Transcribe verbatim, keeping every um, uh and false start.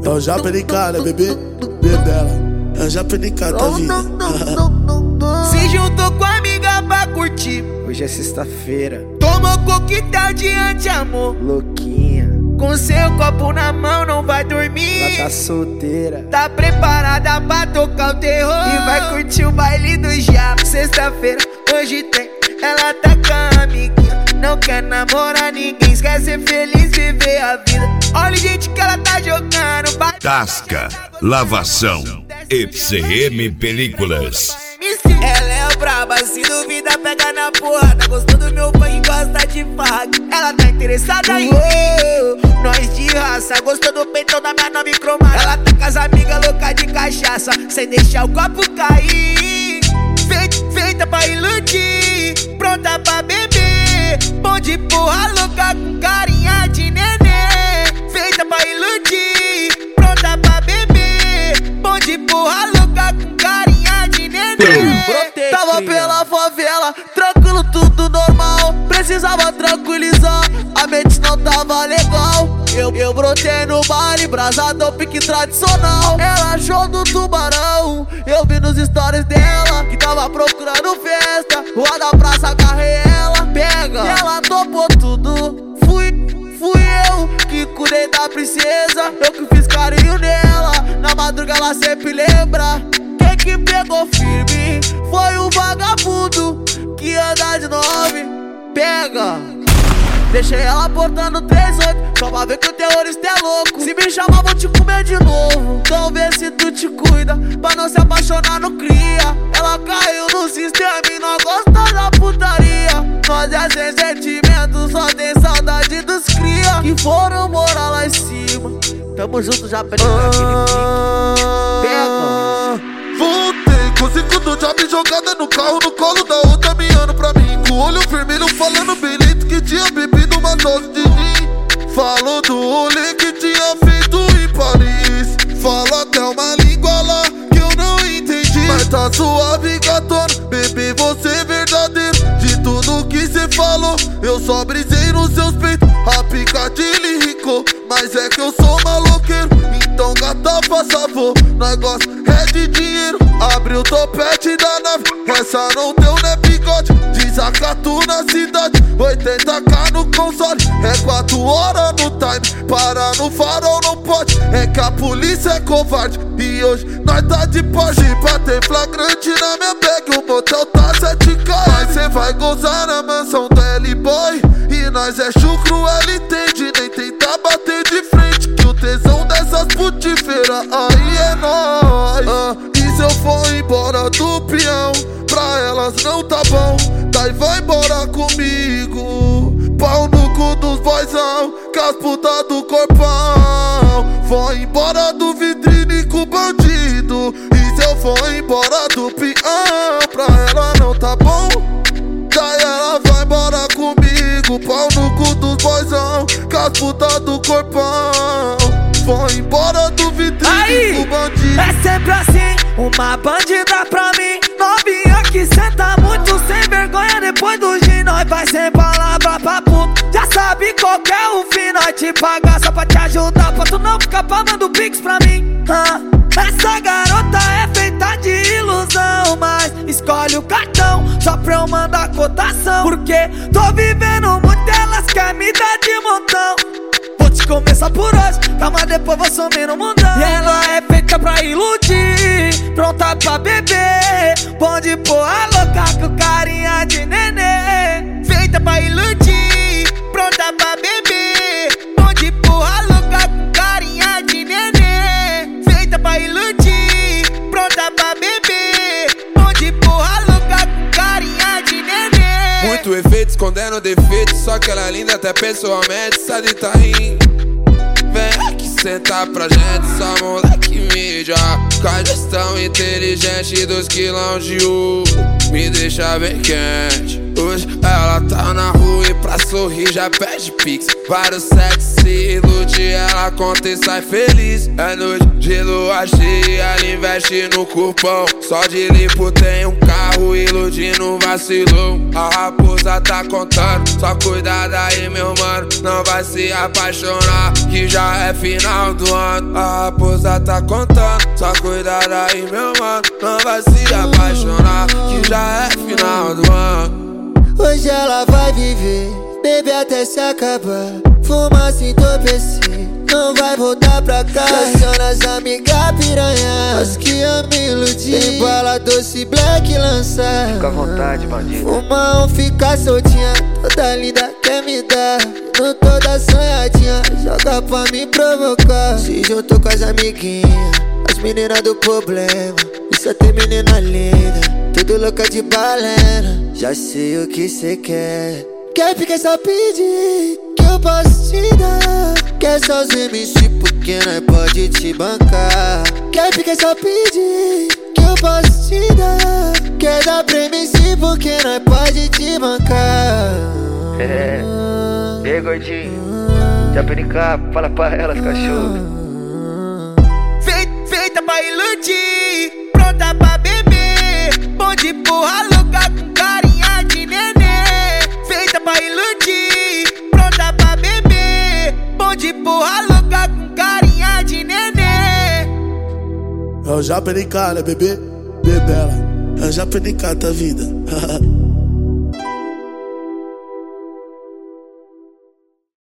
É o Japa de cara, bebê, bebela. É o Japa de cara, tá vida. Se juntou com a amiga pra curtir. Hoje é sexta-feira. Tomou coquetel de anti-amor. Louquinha. Com seu copo na mão não vai dormir. Ela tá solteira. Tá preparada pra tocar o terror. E vai curtir o baile do Japa. Sexta-feira, hoje tem. Ela tá com a amiguinha. Não quer namorar ninguém. Quer ser feliz, viver a vida. Olha o jeito que ela tá jogando. Tasca, lavação, E C M Películas. Ela é braba, se duvida pega na porrada. Gostou do meu funk, gosta de farra. Ela tá interessada em mim, nós de raça. Gostou do peitão da minha nove cromada. Ela tá com as amigas loucas de cachaça, sem deixar o copo cair. Feita, feita pra iludir, pronta pra beber. Bom de porra louca com carinha de nenê. Feita pra iludir, pronta pra beber. Bom de porra louca com carinha de nenê. Tava pela favela, tranquilo, tudo normal. Precisava tranquilizar, a mente não tava legal. Eu, eu brotei no baile, brasadão, pique tradicional. Ela achou do tubarão, eu vi nos stories dela que tava procurando festa. Rua da praça, agarrei ela, pega. E ela topou tudo, fui, fui eu que cuidei da princesa. Eu que fiz carinho nela, na madruga ela sempre lembra. Quem que pegou firme foi o vagabundo que anda de nove. Pega. Deixei ela portando três oito, só pra ver que o terrorista é louco. Se me chamar vou te comer de novo. Então vê se tu te cuida, pra não se apaixonar no cria. Ela caiu no sistema e não gosta da putaria. Nós é sem sentimento, só tem saudade dos cria que foram morar lá em cima. Tamo junto, já pede aquele pega. Voltei com cinco do job jogada no carro, no colo da outra miando pra mim. Com o olho vermelho falando belito que tinha bebido uma dose de gin. Falou do rolê que tinha feito em Paris. Fala até uma língua lá que eu não entendi. Mas tá suave, gatona, bebê, você é verdadeiro. De tudo que cê falou, eu só brisei nos seus peitos. A picadilha rico, mas é que eu sou maloqueiro. Então gata, faz favor, nós gosta é de dinheiro. Abre o topete da nave, essa não deu né bigode. Desacato na cidade, oitenta k no console. É quatro horas no time, para no farol não pode. É que a polícia é covarde e hoje nós tá de Porsche. Pra ter flagrante na minha bag, o motel tá sete k. Mas cê vai gozar na mansão do L-Boy. E nós é chucro, L entende, nem tentar bater de frente. Que o tesão dessas putifeiras aí é nóis. ah, E se eu for embora do peão, pra elas não tá bom. Daí vai embora comigo. Pau no cu dos boizão, com as putas do corpão. Vou embora do vitrine com bandido. E se eu for embora do peão, pra ela não tá bom. Daí ela vai embora comigo. Pau no cu dos boizão, com as putas do corpão. Vou embora do vitrine aí, com bandido. é sempre assim, uma bandida pra mim. Novinha que senta muito sem vergonha. Depois do gin nós vai sem palavra pra puto. Já sabe qual que é o fim, nós te pagar só pra te ajudar, pra tu não ficar pagando pix pra mim. ah, Essa garota é feita de ilusão, mas escolhe o cartão só pra eu mandar cotação. Porque tô vivendo muito, elas querem me dar de montão. Vou te começar por hoje, calma, depois vou sumir no mundão. E ela é feita pra iludir, pronta pra beber. Bom de porra louca com carinha de nenê. Feita pra iludir, pronta pra beber. Bom de porra louca com carinha de nenê. Feita pra iludir, pronta pra beber. Bom de porra louca com carinha de nenê. Muito efeito escondendo defeito, só que ela é linda até pessoalmente. Sabe tá rindo, vem aqui sentar pra gente. Só moleque mídia, com a gestão inteligente dos quilão de ouro. Me deixa bem quente. Hoje ela tá na rua e pra sorrir já pede pix. Vários sexy, ilude ela ela conta e sai feliz. É noite de lua cheia, ela investe no cupom. Só de limpo tem um carro, iludindo um vacilão. A raposa tá contando, só cuidado aí meu mano, não vai se apaixonar, que já é final do ano. A raposa tá contando, só cuidado aí meu mano, não vai se apaixonar, que já é final do ano. Hoje ela vai viver, bebe até se acabar, fuma se entorpecer, não vai voltar pra casa. Aciona as amigas piranha, as que eu me iludi. Tem bala doce black lançar, fica à vontade, bandido. Fuma um, fica soltinha, toda linda quer me dar, não toda sonhadinha, joga pra me provocar. Se juntou com as amiguinhas, as meninas do problema, e só tem menina linda, tudo louca de balena. Já sei o que cê quer, quer ficar só pedir, que eu posso te dar. Quer só os M C porque nós pode te bancar. Quer ficar só pedir, que eu posso te dar. Quer dar pra M C porque nós pode te bancar. É, e aí gordinho, já perica, fala pra elas cachorro. Feita, feita pra iludir, pronta pra beber, bom de porra louca com carinha de nenê. Feita pra iludir, pronta pra beber, bom de porra louca com carinha de nenê. Eu já perica, né bebê, bebela. Eu já perica a tua vida.